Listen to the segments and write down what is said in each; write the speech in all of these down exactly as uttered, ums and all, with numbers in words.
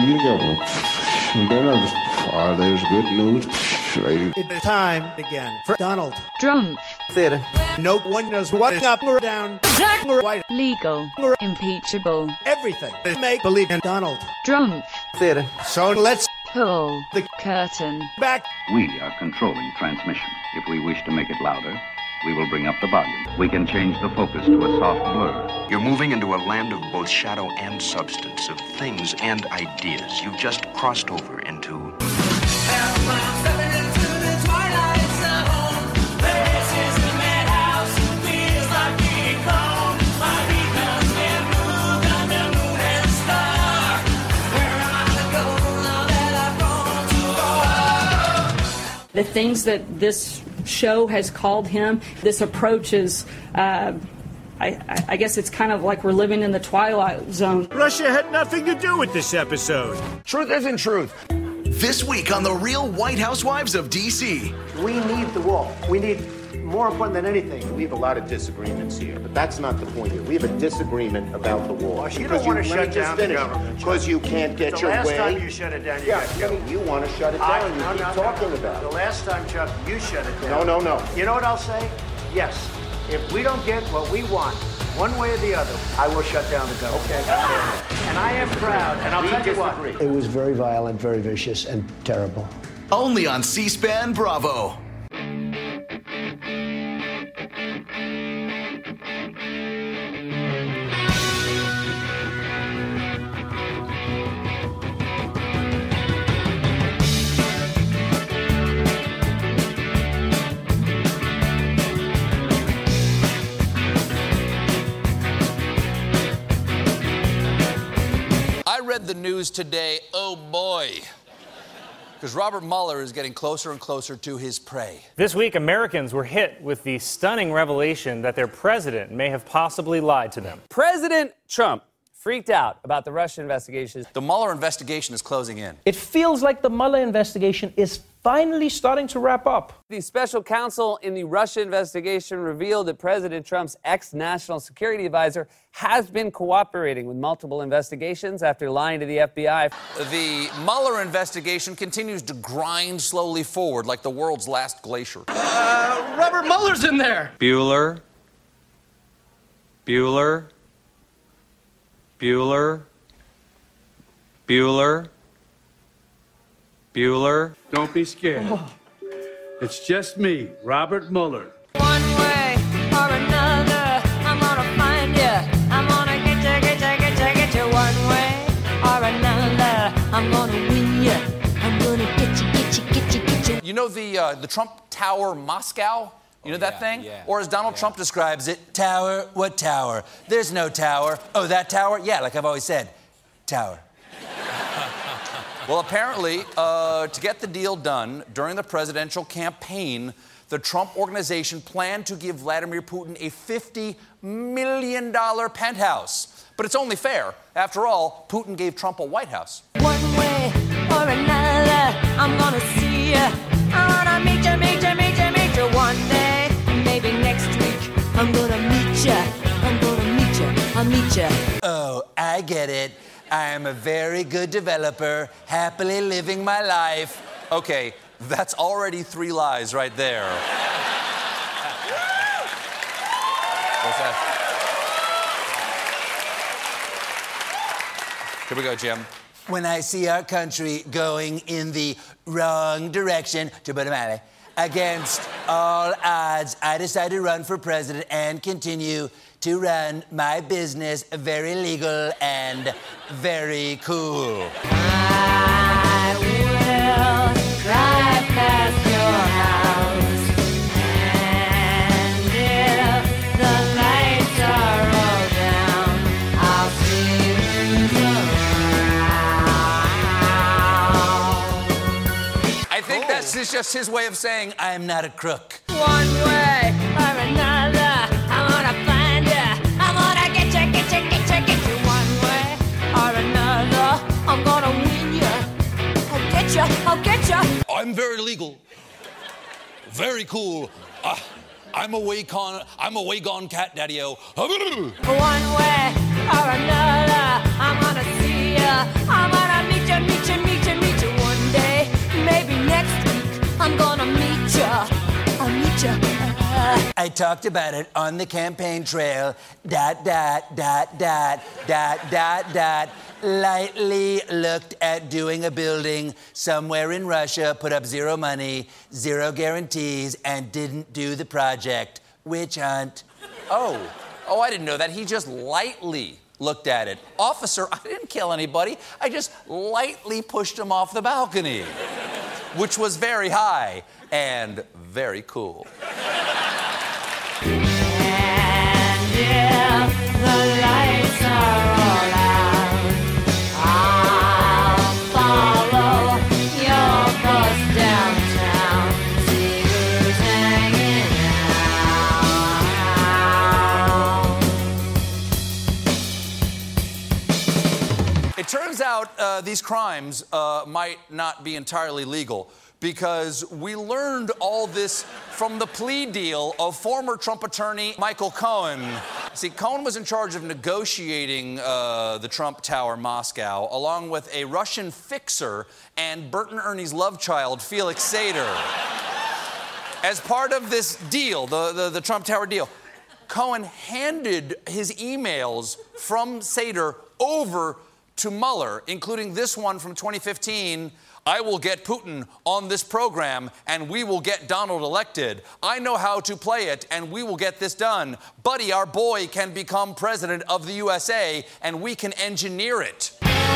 you together. And then I just, oh, there's good news. It's time again for Donald Trump. Theater. No one knows what's up or down. Black or white. Legal. Impeachable. Everything. Make believe in Donald Trump. Theater. So let's pull the curtain back. We are controlling transmission. If we wish to make it louder, we will bring up the volume. We can change the focus to a soft blur. You're moving into a land of both shadow and substance, of things and ideas. You've just crossed over into... The things that this show has called him, this approach is, uh, I, I guess it's kind of like we're living in the Twilight Zone. Russia had nothing to do with this episode. Truth isn't truth. This week on The Real White Housewives of D C We need the wall. We need, more important than anything, We have a lot of disagreements here, but that's not the point here. We have a disagreement about the wall. you don't want to shut down the government. Because you can't get the your last way. time you shut it down, you yeah, got killed. I mean, you want to shut it I, down. You no, keep no, talking no. about The it. last time, Chuck, you shut it down. No, no, no. You know what I'll say? Yes. If we don't get what we want, one way or the other, I will shut down the government. Okay. And I am proud, and I'll We tell you what. disagree. It was very violent, very vicious, and terrible. only on C-SPAN Bravo. I read the news today, oh boy, because Robert Mueller is getting closer and closer to his prey. This week, Americans were hit with the stunning revelation that their president may have possibly lied to them. President Trump freaked out about the Russia investigation. The Mueller investigation is closing in. It feels like the Mueller investigation is finally starting to wrap up. The special counsel in the Russia investigation revealed that President Trump's ex-national security advisor has been cooperating with multiple investigations after lying to the F B I. The Mueller investigation continues to grind slowly forward like the world's last glacier. Uh, Robert Mueller's in there. Bueller. Bueller. Bueller. Bueller. Bueller. Don't be scared. Oh. It's just me, Robert Mueller. One way or another, I'm gonna find you. I'm gonna get you, get you, get you, get you. One way or another, I'm gonna win you. I'm gonna get you, get you, get you, get you. You know the uh, the Trump Tower Moscow? You know oh, that yeah, thing? Yeah, or as Donald yeah. Trump describes it, tower, what tower? There's no tower. Oh, that tower? Yeah, like I've always said, tower. Well, apparently, uh, to get the deal done during the presidential campaign, the Trump Organization planned to give Vladimir Putin a fifty million dollars penthouse. But it's only fair. After all, Putin gave Trump a White House. One way or another, I'm gonna see you. I wanna meet you, meet you, meet you, meet you. One day, maybe next week, I'm gonna meet you. I'm gonna meet you. I'll meet you. Oh, I get it. I am a very good developer, happily living my life. Okay, that's already three lies right there. What's that? Here we go, Jim. When I see our country going in the wrong direction, against all odds, I decide to run for president and continue to run my business very legal and very cool. I will drive past your house, and if the lights are all down, I'll see you around. I think that's just his way of saying I'm not a crook. One way or another, I'm gonna find you. I'm gonna get you, get you, get you, get you. One way or another, I'm gonna win you. I'll get you, I'll get you. I'm very legal, very cool. Uh, I'm a way con, I'm a way gone cat daddy-o. One way or another, I'm gonna see you. I'm gonna meet you, I talked about it on the campaign trail. Dot, dot, dot, dot, dot, dot, dot. Lightly looked at doing a building somewhere in Russia, put up zero money, zero guarantees, and didn't do the project. Witch hunt. Oh. Oh, I didn't know that. He just lightly looked at it. Officer, I didn't kill anybody. I just lightly pushed him off the balcony, which was very high and very cool. And if the lights are all out, I'll follow your bus downtown. See who's hanging out. It turns out uh, these crimes uh, might not be entirely legal, because we learned all this from the plea deal of former Trump attorney Michael Cohen. See, Cohen was in charge of negotiating uh, the Trump Tower, Moscow, along with a Russian fixer and Bert and Ernie's love child, Felix Sater. As part of this deal, the, the, the Trump Tower deal, Cohen handed his emails from Sater over to Mueller, including this one from twenty fifteen. I will get Putin on this program, and we will get Donald elected. I know how to play it, and we will get this done. Buddy, our boy, can become president of the U S A, and we can engineer it.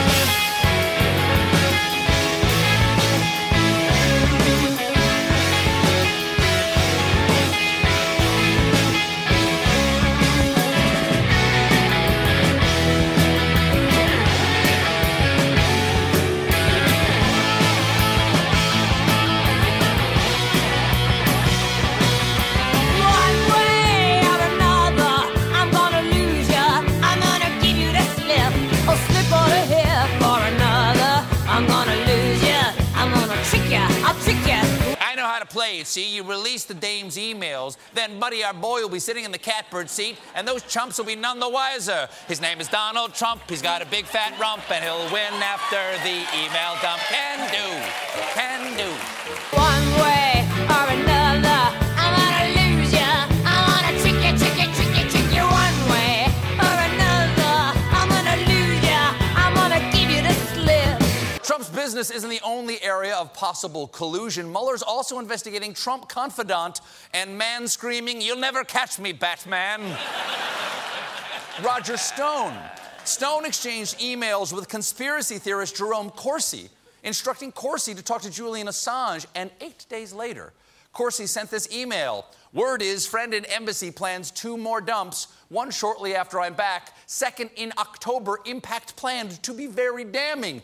Play. See, you release the dame's emails, then Buddy, our boy, will be sitting in the catbird seat, and those chumps will be none the wiser. His name is Donald Trump. He's got a big fat rump, and he'll win after the email dump. Can do, can do. One way or another, I'm gonna lose ya. I'm gonna trick ya, trick ya, trick ya, trick ya. One way or another, I'm gonna lose ya. I'm gonna give you the slip. Trump's business isn't the only area of possible collusion. Mueller's also investigating Trump confidant and man screaming, "You'll never catch me, Batman," Roger Stone. Stone exchanged emails with conspiracy theorist Jerome Corsi, instructing Corsi to talk to Julian Assange, and eight days later, Corsi sent this email. Word is, friend in embassy plans two more dumps, one shortly after I'm back, second in October, impact planned to be very damning.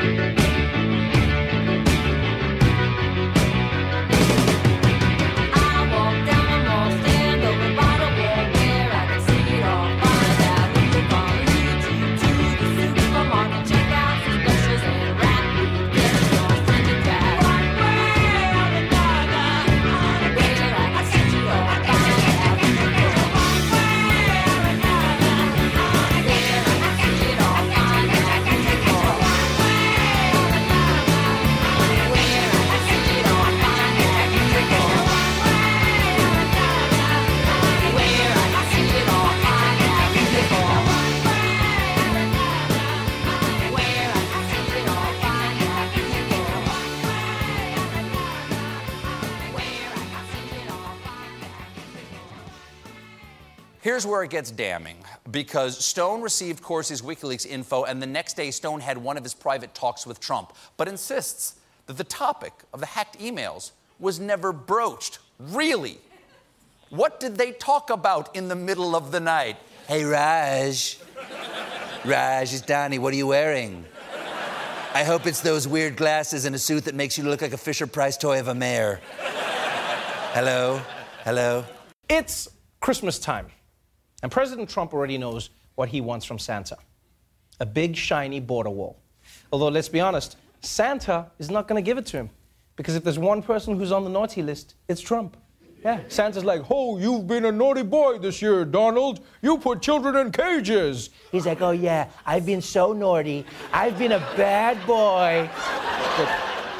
Here's where it gets damning, because Stone received Corsi's WikiLeaks info, and the next day Stone had one of his private talks with Trump, but insists that the topic of the hacked emails was never broached. Really? What did they talk about in the middle of the night? Hey, Raj. Raj, it's Donnie. What are you wearing? I hope it's those weird glasses and a suit that makes you look like a Fisher-Price toy of a mayor. Hello? Hello? It's Christmas time, and President Trump already knows what he wants from Santa. A big, shiny border wall. Although, let's be honest, Santa is not going to give it to him, because if there's one person who's on the naughty list, it's Trump. Yeah, Santa's like, oh, you've been a naughty boy this year, Donald. You put children in cages. He's like, oh, yeah, I've been so naughty. I've been a bad boy. But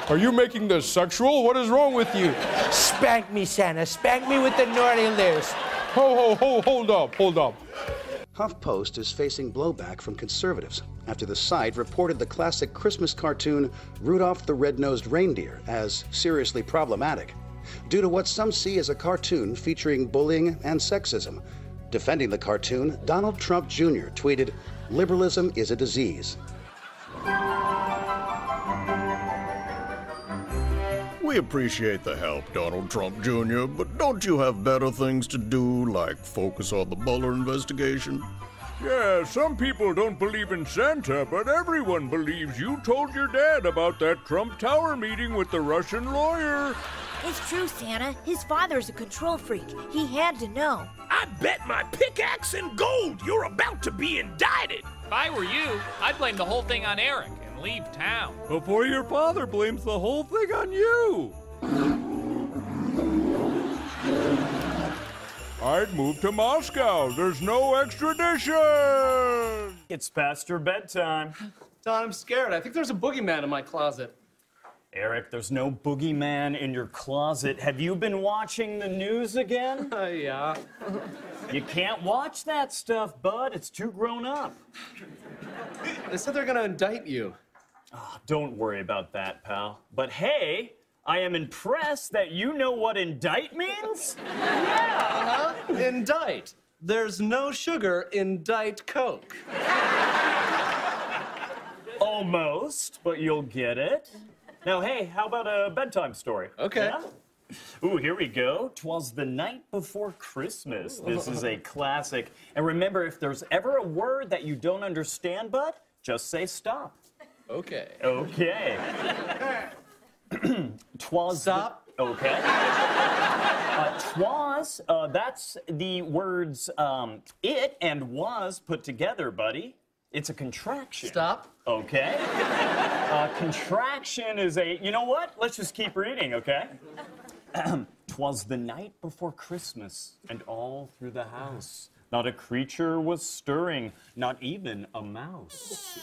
Are you making this sexual? What is wrong with you? Spank me, Santa. Spank me with the naughty list. Ho, ho, ho, hold up, hold up. HuffPost is facing blowback from conservatives after the site reported the classic Christmas cartoon Rudolph the Red-Nosed Reindeer as seriously problematic due to what some see as a cartoon featuring bullying and sexism. Defending the cartoon, Donald Trump Junior tweeted, "Liberalism is a disease." We appreciate the help, Donald Trump Junior, but don't you have better things to do, like focus on the Mueller investigation? Yeah, some people don't believe in Santa, but everyone believes you told your dad about that Trump Tower meeting with the Russian lawyer. It's true, Santa. His father's a control freak. He had to know. I bet my pickaxe in gold you're about to be indicted. If I were you, I'd blame the whole thing on Eric and leave town. Before your father blames the whole thing on you. I'd move to Moscow. There's no extradition. It's past your bedtime. Don, I'm scared. I think there's a boogeyman in my closet. Eric, there's no boogeyman in your closet. Have you been watching the news again? Uh, yeah. You can't watch that stuff, bud. It's too grown up. They said they're gonna indict you. Oh, don't worry about that, pal. But hey, I am impressed that you know what indict means. Yeah, uh-huh. Indict. There's no sugar in Diet Coke. Almost, but you'll get it. Now, hey, how about a bedtime story? Okay. Yeah? Ooh, here we go. 'Twas the night before Christmas. This is a classic. And remember, if there's ever a word that you don't understand, bud, just say stop. Okay. Okay. Twas Stop. The, okay. Uh, twas, uh, that's the words um, it and was put together, buddy. It's a contraction. Stop. Okay. Uh, contraction is a, you know what? Let's just keep reading, okay? 'Twas the night before Christmas, and all through the house, not a creature was stirring, not even a mouse.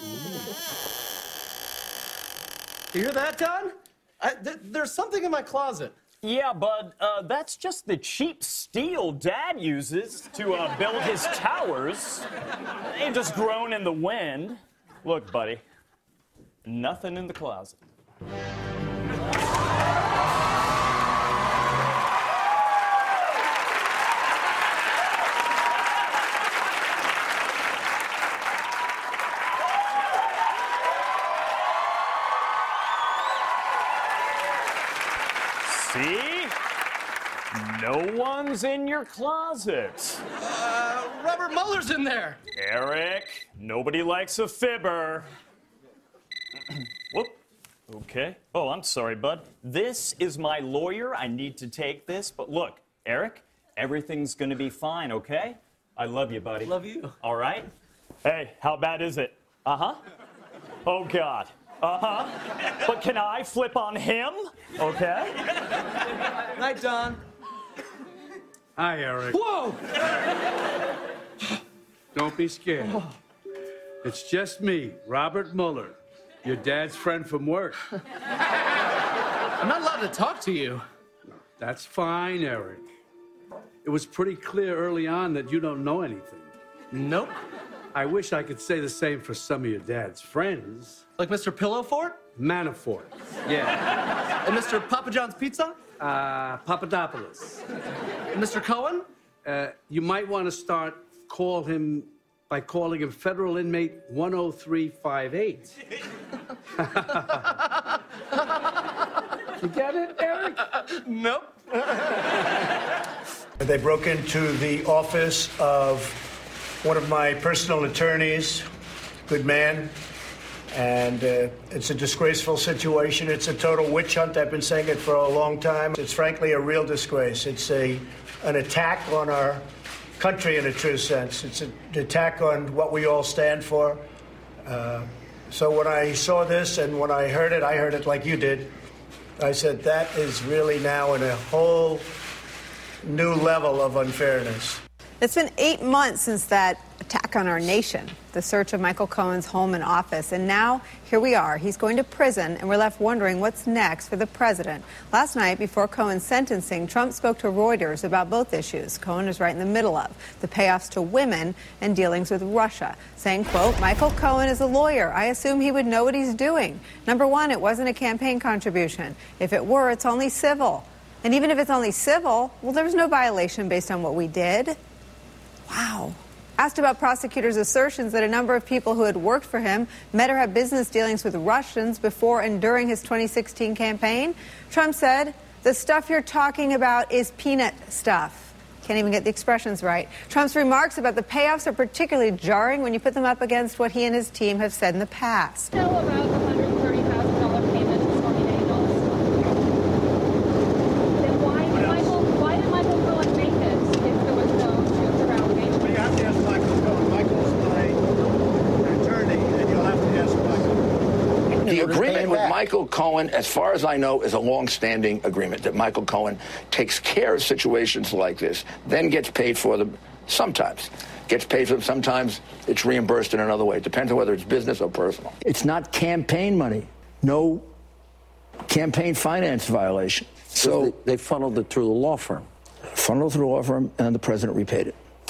You hear that, Don? I, th there's something in my closet. Yeah, bud, uh, that's just the cheap steel Dad uses to uh, build his towers. They ain't just grown in the wind. Look, buddy, nothing in the closet. See? No one's in your closet. Uh, Robert Mueller's in there. Eric, nobody likes a fibber. Whoop. Okay. Oh, I'm sorry, bud. This is my lawyer. I need to take this. But look, Eric, everything's going to be fine, okay? I love you, buddy. Love you. All right? Hey, how bad is it? Uh-huh. Oh, God. Uh-huh. But can I flip on him? Okay. Night, Don. Hi, Eric. Whoa! Don't be scared. It's just me, Robert Mueller, your dad's friend from work. I'm not allowed to talk to you. That's fine, Eric. It was pretty clear early on that you don't know anything. Nope. I wish I could say the same for some of your dad's friends. Like Mister Pillowfort? Manafort. Yeah. And Mister Papa John's Pizza? Uh, Papadopoulos. And Mister Cohen? Uh, you might want to start call him by calling him Federal Inmate one oh three five eight. You get it, Eric? Nope. They broke into the office of one of my personal attorneys, good man, and uh, it's a disgraceful situation. It's a total witch hunt. I've been saying it for a long time. It's frankly a real disgrace. It's a an attack on our country in a true sense. It's an attack on what we all stand for. Uh, so when I saw this and when I heard it, I heard it like you did. I said, that is really now in a whole new level of unfairness. It's been eight months since that attack on our nation, the search of Michael Cohen's home and office. And now, here we are. He's going to prison, and we're left wondering what's next for the president. Last night, before Cohen's sentencing, Trump spoke to Reuters about both issues Cohen is right in the middle of, the payoffs to women and dealings with Russia, saying, quote, Michael Cohen is a lawyer. I assume he would know what he's doing. Number one, it wasn't a campaign contribution. If it were, it's only civil. And even if it's only civil, well, there was no violation based on what we did. Wow. Asked about prosecutors' assertions that a number of people who had worked for him met or had business dealings with Russians before and during his twenty sixteen campaign, Trump said, the stuff you're talking about is peanut stuff. Can't even get the expressions right. Trump's remarks about the payoffs are particularly jarring when you put them up against what he and his team have said in the past. Tell about the one hundred thirty thousand dollars payment to Stormy Daniels. Then why did Michael, why did Michael Cohen make this if there was no truth around payment? You have to ask Michael Cohen. Michael's my attorney, and you'll have to ask Michael. The agreement with Michael Cohen, as far as I know, is a long-standing agreement that Michael Cohen takes care of situations like this, then gets paid for them sometimes. Gets paid for them sometimes, it's reimbursed in another way. It depends on whether it's business or personal. It's not campaign money. No campaign finance violation. So they, they funneled it through the law firm. Funneled through the law firm, and the president repaid it.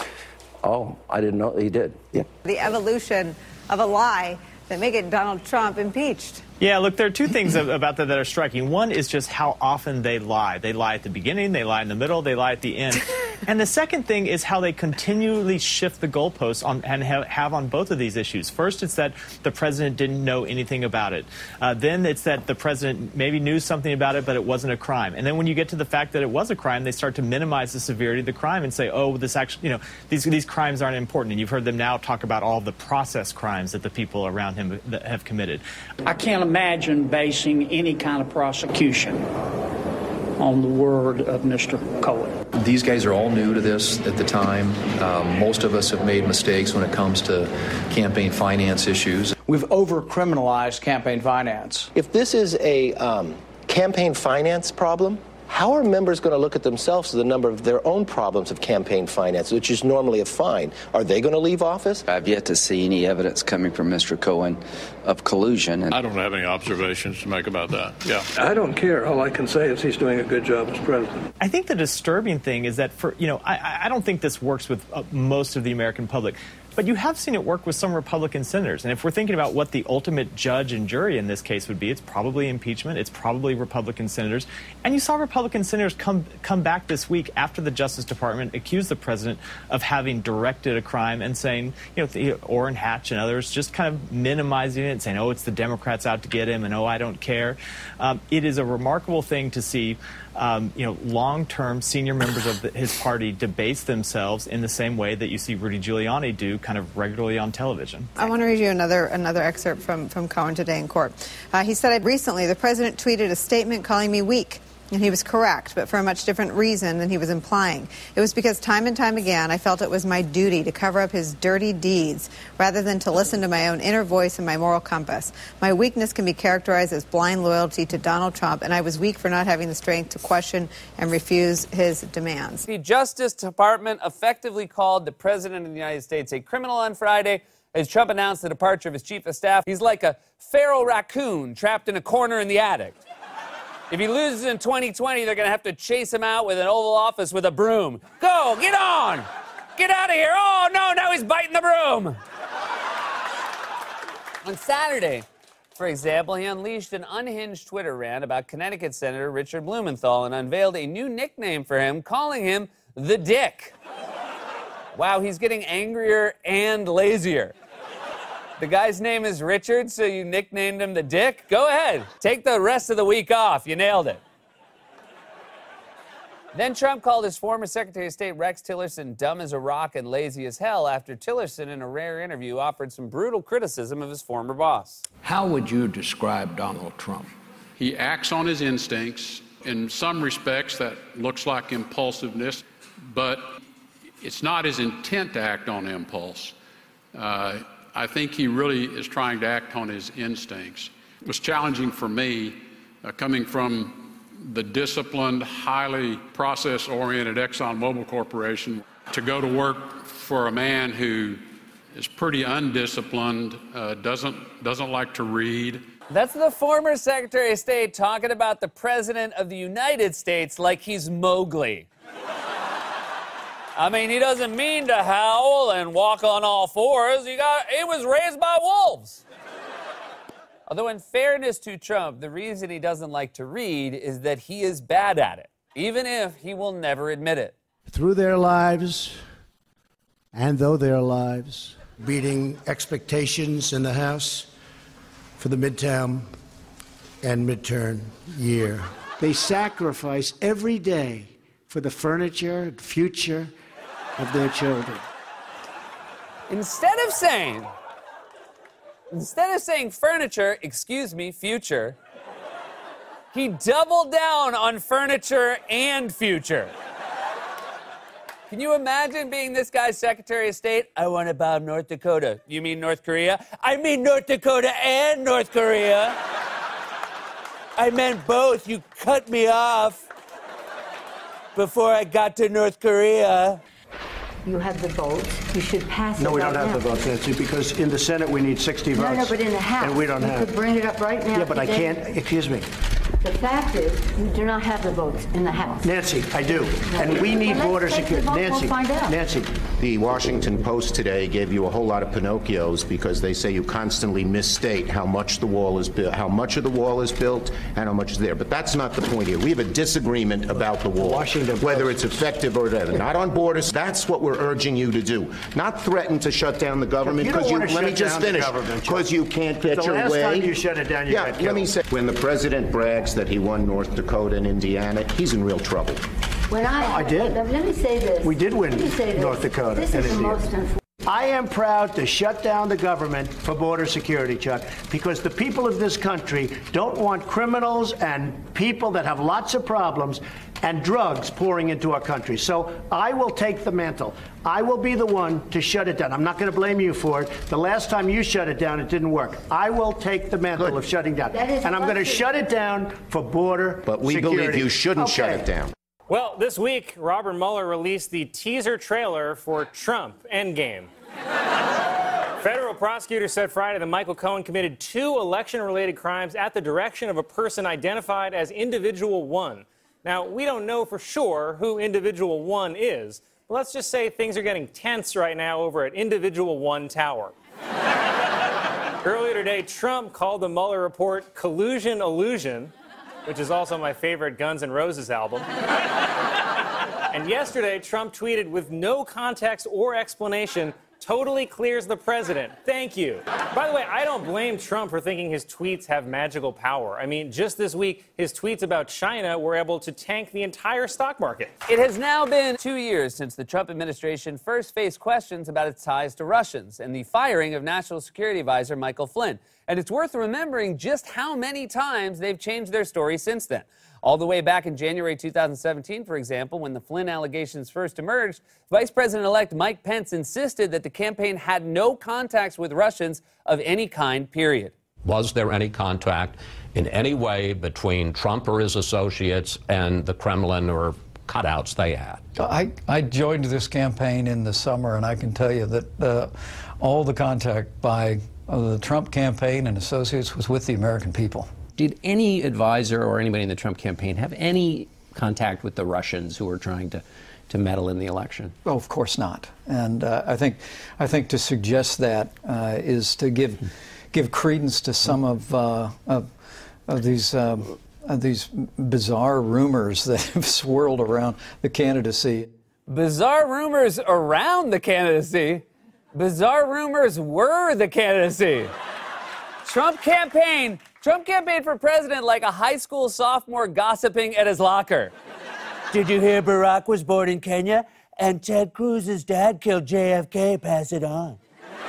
Oh, I didn't know he did. Yeah. The evolution of a lie that may get Donald Trump impeached. Yeah, look, there are two things about that that are striking. One is just how often they lie. They lie at the beginning, they lie in the middle, they lie at the end. And the second thing is how they continually shift the goalposts on, and have, have on both of these issues. First, it's that the president didn't know anything about it. Uh, then it's that the president maybe knew something about it, but it wasn't a crime. And then when you get to the fact that it was a crime, they start to minimize the severity of the crime and say, oh, this actually, you know, these, these crimes aren't important. And you've heard them now talk about all the process crimes that the people around him that have committed. I can't imagine basing any kind of prosecution on the word of Mister Cohen. These guys are all new to this at the time. Um, most of us have made mistakes when it comes to campaign finance issues. We've over-criminalized campaign finance. If this is a um, campaign finance problem, how are members going to look at themselves as the number of their own problems of campaign finance, which is normally a fine? Are they going to leave office? I've yet to see any evidence coming from Mister Cohen of collusion. And I don't have any observations to make about that. Yeah. I don't care. All I can say is he's doing a good job as president. I think the disturbing thing is that, for you know, I, I don't think this works with uh, most of the American public. But you have seen it work with some Republican senators. And if we're thinking about what the ultimate judge and jury in this case would be, it's probably impeachment. It's probably Republican senators. And you saw Republican senators come come back this week after the Justice Department accused the president of having directed a crime and saying, you know, the, Orrin Hatch and others just kind of minimizing it and saying, oh, it's the Democrats out to get him and, oh, I don't care. Um, it is a remarkable thing to see Um, you know, long-term senior members of the, his party debase themselves in the same way that you see Rudy Giuliani do kind of regularly on television. I want to read you another another excerpt from, from Cohen today in court. Uh, he said, recently, the president tweeted a statement calling me weak. And he was correct, but for a much different reason than he was implying. It was because time and time again, I felt it was my duty to cover up his dirty deeds rather than to listen to my own inner voice and my moral compass. My weakness can be characterized as blind loyalty to Donald Trump, and I was weak for not having the strength to question and refuse his demands. The Justice Department effectively called the President of the United States a criminal on Friday as Trump announced the departure of his chief of staff. He's like a feral raccoon trapped in a corner in the attic. If he loses in twenty twenty, they're going to have to chase him out with an Oval Office with a broom. Go, get on! Get out of here! Oh, no, now he's biting the broom! On Saturday, for example, he unleashed an unhinged Twitter rant about Connecticut Senator Richard Blumenthal and unveiled a new nickname for him, calling him the Dick. Wow, he's getting angrier and lazier. The guy's name is Richard, so you nicknamed him the Dick? Go ahead. Take the rest of the week off. You nailed it. Then Trump called his former Secretary of State Rex Tillerson dumb as a rock and lazy as hell after Tillerson, in a rare interview, offered some brutal criticism of his former boss. How would you describe Donald Trump? He acts on his instincts. In some respects, that looks like impulsiveness, but it's not his intent to act on impulse. Uh, I think he really is trying to act on his instincts. It was challenging for me, uh, coming from the disciplined, highly process-oriented ExxonMobil Corporation, to go to work for a man who is pretty undisciplined, uh, doesn't, doesn't like to read. That's the former Secretary of State talking about the President of the United States like he's Mowgli. I mean, he doesn't mean to howl and walk on all fours. He, got, he was raised by wolves. Although, in fairness to Trump, the reason he doesn't like to read is that he is bad at it, even if he will never admit it. Through their lives, and though their lives, beating expectations in the House for the midterm and midterm year. They sacrifice every day for the furniture and future of their children. Instead of saying, instead of saying furniture, excuse me, future, he doubled down on furniture and future. Can you imagine being this guy's Secretary of State? I want to bomb North Dakota. You mean North Korea? I mean North Dakota and North Korea. I meant both. You cut me off before I got to North Korea. You have the votes. You should pass it. No, we right don't have now. the votes, Nancy, because in the Senate we need sixty No, votes. no, but in the House, and we don't you have. could bring it up right now. Yeah, but I today. can't. Excuse me, The fact is, you do not have the votes in the House. Nancy. I do, and we need Well, border let's take the security. vote, Nancy, we'll find out. Nancy. The Washington Post today gave you a whole lot of Pinocchios because they say you constantly misstate how much the wall is built, how much of the wall is built, and how much is there. But that's not the point here. We have a disagreement about the wall, Washington whether it's effective or whatever. Not on borders. That's what we're urging you to do. Not threaten to shut down the government You don't because you. wanna Let me shut just down the finish. government, Chuck. Because you can't get The your last way. time you shut it down, you yeah, got let killed. me say, when the president brags that he won North Dakota and Indiana, he's in real trouble. When I, I did. Let, let me say this. We did win Let me say this. North Dakota This and is the Indiana. most unfortunate. I am proud to shut down the government for border security, Chuck, because the people of this country don't want criminals and people that have lots of problems and drugs pouring into our country. So I will take the mantle. I will be the one to shut it down. I'm not going to blame you for it. The last time you shut it down, it didn't work. I will take the mantle Good. of shutting down. That is And I'm going to busted. shut it down for border But we security. believe you shouldn't shut Okay. it down. Well, this week, Robert Mueller released the teaser trailer for Trump Endgame. Federal prosecutors said Friday that Michael Cohen committed two election-related crimes at the direction of a person identified as Individual One. Now, we don't know for sure who Individual One is, but let's just say things are getting tense right now over at Individual One Tower. Earlier today, Trump called the Mueller report collusion illusion, which is also my favorite Guns N' Roses album. And yesterday, Trump tweeted, with no context or explanation, totally clears the president. Thank you. By the way, I don't blame Trump for thinking his tweets have magical power. I mean, just this week, his tweets about China were able to tank the entire stock market. It has now been two years since the Trump administration first faced questions about its ties to Russians and the firing of National Security Advisor Michael Flynn. And it's worth remembering just how many times they've changed their story since then. All the way back in January two thousand seventeen, for example, when the Flynn allegations first emerged, Vice President-elect Mike Pence insisted that the campaign had no contacts with Russians of any kind, period. Was there any contact in any way between Trump or his associates and the Kremlin or cutouts they had? I, I joined this campaign in the summer, and I can tell you that uh, all the contact by uh, the Trump campaign and associates was with the American people. Did any advisor or anybody in the Trump campaign have any contact with the Russians who were trying to, to meddle in the election? Oh, of course not. And uh, I think I think to suggest that uh, is to give give credence to some of uh, of, of these um, of these bizarre rumors that have swirled around the candidacy. Bizarre rumors around the candidacy? Bizarre rumors were the candidacy. Trump campaign, Trump campaigned for president like a high school sophomore gossiping at his locker. Did you hear Barack was born in Kenya? And Ted Cruz's dad killed J F K, pass it on.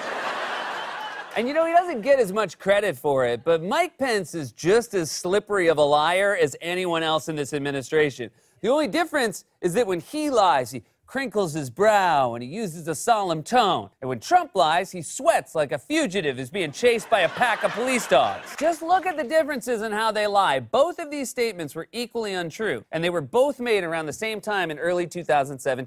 And you know, he doesn't get as much credit for it, but Mike Pence is just as slippery of a liar as anyone else in this administration. The only difference is that when he lies, he crinkles his brow and he uses a solemn tone. And when Trump lies, he sweats like a fugitive who's being chased by a pack of police dogs. Just look at the differences in how they lie. Both of these statements were equally untrue, and they were both made around the same time in early two thousand seventeen.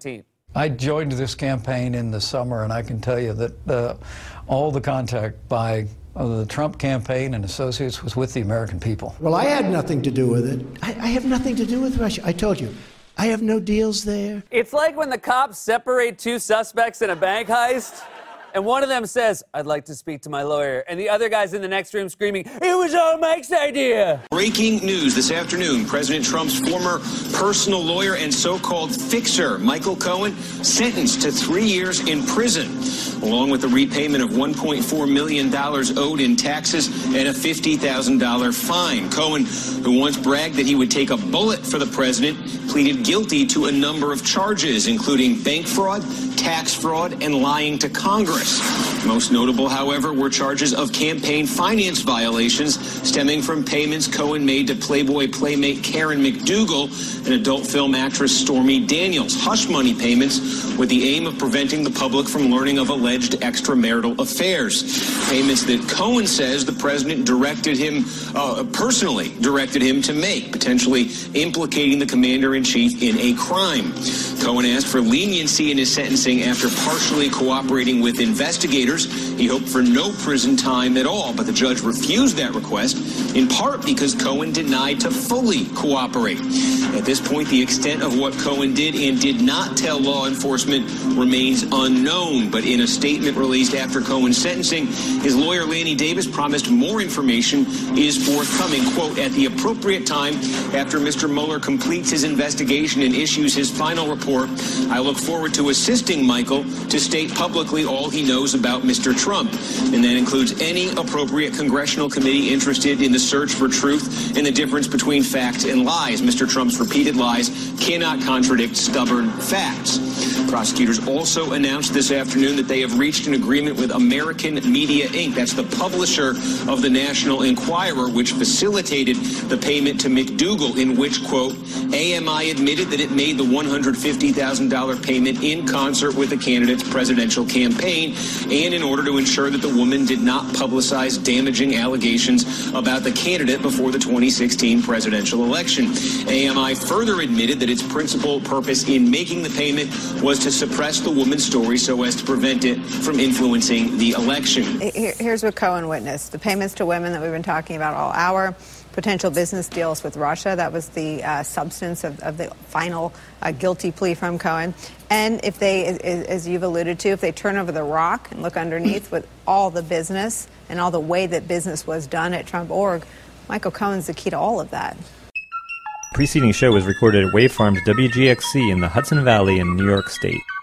I joined this campaign in the summer, and I can tell you that uh, all the contact by uh, the Trump campaign and associates was with the American people. Well, I had nothing to do with it. I, I have nothing to do with Russia. I told you, I have no deals there. It's like when the cops separate two suspects in a bank heist, and one of them says, "I'd like to speak to my lawyer," and the other guy's in the next room screaming, "It was all Mike's idea!" Breaking news this afternoon. President Trump's former personal lawyer and so-called fixer, Michael Cohen, sentenced to three years in prison, along with the repayment of one point four million dollars owed in taxes and a fifty thousand dollars fine. Cohen, who once bragged that he would take a bullet for the president, pleaded guilty to a number of charges, including bank fraud, tax fraud, and lying to Congress. Most notable, however, were charges of campaign finance violations stemming from payments Cohen made to Playboy playmate Karen McDougal and adult film actress Stormy Daniels. Hush money payments with the aim of preventing the public from learning of alleged extramarital affairs. Payments that Cohen says the president directed him, uh, personally directed him to make, potentially implicating the commander-in-chief in a crime. Cohen asked for leniency in his sentencing after partially cooperating with investigators. He hoped for no prison time at all, but the judge refused that request, in part because Cohen denied to fully cooperate. At this point, the extent of what Cohen did and did not tell law enforcement remains unknown, but in a statement released after Cohen's sentencing, his lawyer Lanny Davis promised more information is forthcoming. Quote, "At the appropriate time, after Mister Mueller completes his investigation and issues his final report, I look forward to assisting Michael to state publicly all he knows about Mister Trump, and that includes any appropriate congressional committee interested in the search for truth and the difference between facts and lies. Mister Trump's repeated lies cannot contradict stubborn facts." Prosecutors also announced this afternoon that they have reached an agreement with American Media Incorporated. That's the publisher of the National Enquirer, which facilitated the payment to McDougal, in which, quote, A M I admitted that it made the one hundred fifty thousand dollars payment in concert with the candidate's presidential campaign and in order to ensure that the woman did not publicize damaging allegations about the candidate before the twenty sixteen presidential election. A M I further admitted that its principal purpose in making the payment was to suppress the woman's story so as to prevent it from influencing the election. Here's what Cohen witnessed. The payments to women that we've been talking about all hour, potential business deals with Russia. That was the uh, substance of, of the final uh, guilty plea from Cohen. And if they, as, as you've alluded to, if they turn over the rock and look underneath with all the business and all the way that business was done at Trump dot org, Michael Cohen's the key to all of that. The preceding show was recorded at Wave Farms W G X C in the Hudson Valley in New York State.